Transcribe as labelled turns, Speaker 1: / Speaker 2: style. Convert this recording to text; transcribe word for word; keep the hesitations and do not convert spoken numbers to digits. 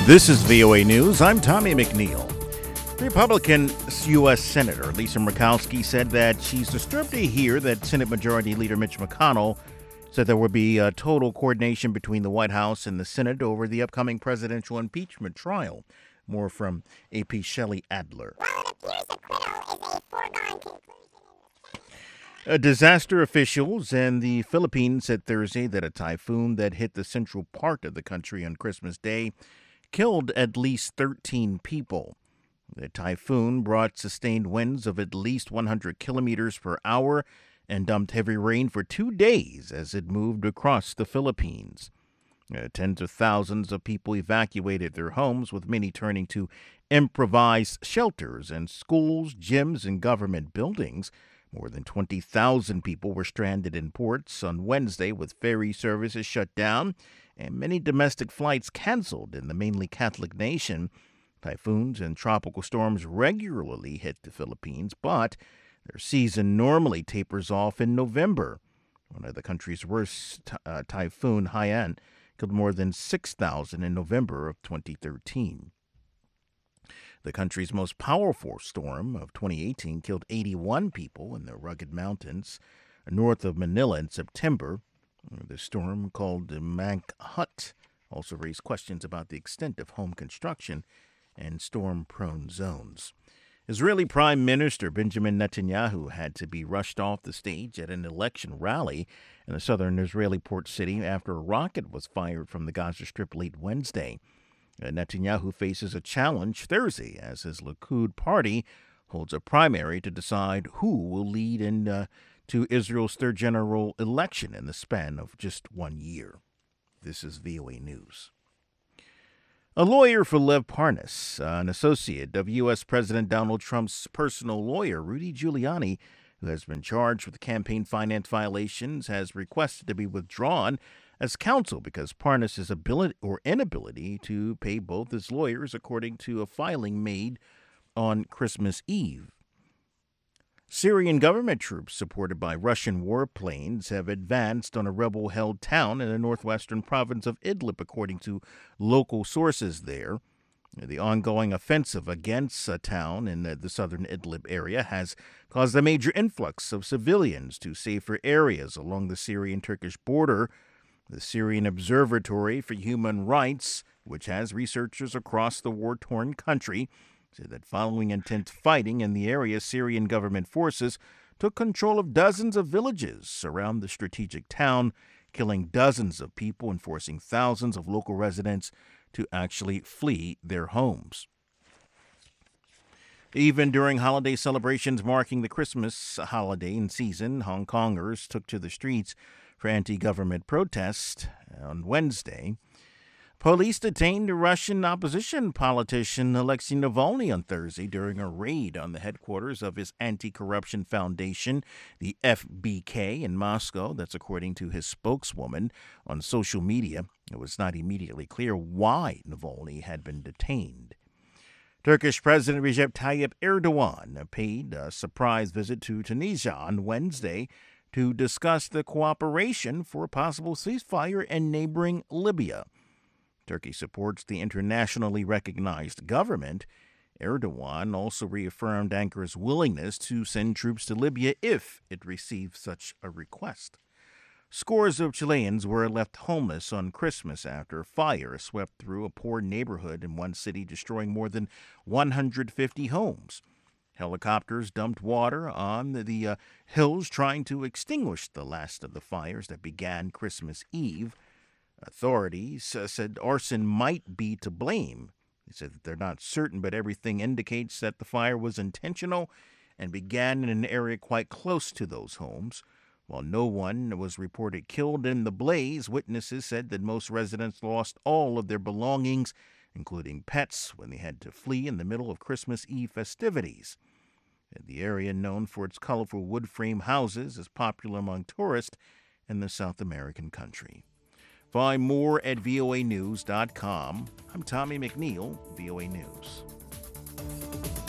Speaker 1: This is V O A News. I'm Tommy McNeil. Republican U S. Senator Lisa Murkowski said that she's disturbed to hear that Senate Majority Leader Mitch McConnell said there would be a total coordination between the White House and the Senate over the upcoming presidential impeachment trial. More from A P Shelley Adler.
Speaker 2: Well, it appears acquittal is a foregone conclusion.
Speaker 1: Uh, disaster officials in the Philippines said Thursday that a typhoon that hit the central part of the country on Christmas Day killed at least thirteen people. The typhoon brought sustained winds of at least one hundred kilometers per hour and dumped heavy rain for two days as it moved across the Philippines. Uh, tens of thousands of people evacuated their homes, with many turning to improvised shelters in schools, gyms, and government buildings. More than twenty thousand people were stranded in ports on Wednesday, with ferry services shut down and many domestic flights canceled in the mainly Catholic nation. Typhoons and tropical storms regularly hit the Philippines, but their season normally tapers off in November. One of the country's worst uh, typhoon, Haiyan, killed more than six thousand in November of twenty thirteen. The country's most powerful storm of twenty eighteen killed eighty-one people in the rugged mountains north of Manila in September. The storm, called Mangkhut, also raised questions about the extent of home construction and storm-prone zones. Israeli Prime Minister Benjamin Netanyahu had to be rushed off the stage at an election rally in the southern Israeli port city after a rocket was fired from the Gaza Strip late Wednesday. Netanyahu faces a challenge Thursday as his Likud party holds a primary to decide who will lead in uh, to Israel's third general election in the span of just one year. This is V O A News. A lawyer for Lev Parnas, an associate of U S. President Donald Trump's personal lawyer, Rudy Giuliani, who has been charged with campaign finance violations, has requested to be withdrawn as counsel because Parnas' ability or inability to pay both his lawyers, according to a filing made on Christmas Eve. Syrian government troops supported by Russian warplanes have advanced on a rebel-held town in the northwestern province of Idlib, according to local sources there. The ongoing offensive against a town in the southern Idlib area has caused a major influx of civilians to safer areas along the Syrian-Turkish border. The Syrian Observatory for Human Rights, which has researchers across the war-torn country, said that following intense fighting in the area, Syrian government forces took control of dozens of villages around the strategic town, killing dozens of people and forcing thousands of local residents to actually flee their homes. Even during holiday celebrations marking the Christmas holiday and season, Hong Kongers took to the streets for anti-government protest on Wednesday. Police detained Russian opposition politician Alexei Navalny on Thursday during a raid on the headquarters of his anti-corruption foundation, the F B K, in Moscow. That's according to his spokeswoman on social media. It was not immediately clear why Navalny had been detained. Turkish President Recep Tayyip Erdogan paid a surprise visit to Tunisia on Wednesday to discuss the cooperation for a possible ceasefire in neighboring Libya. Turkey supports the internationally recognized government. Erdogan also reaffirmed Ankara's willingness to send troops to Libya if it receives such a request. Scores of Chileans were left homeless on Christmas after fire swept through a poor neighborhood in one city, destroying more than one hundred fifty homes. Helicopters dumped water on the, the uh, hills trying to extinguish the last of the fires that began Christmas Eve. Authorities uh, said arson might be to blame. They said that they're not certain, but everything indicates that the fire was intentional and began in an area quite close to those homes. While no one was reported killed in the blaze, witnesses said that most residents lost all of their belongings, including pets, when they had to flee in the middle of Christmas Eve festivities. The area, known for its colorful wood frame houses, is popular among tourists in the South American country. Find more at V O A news dot com. I'm Tommy McNeil, V O A News.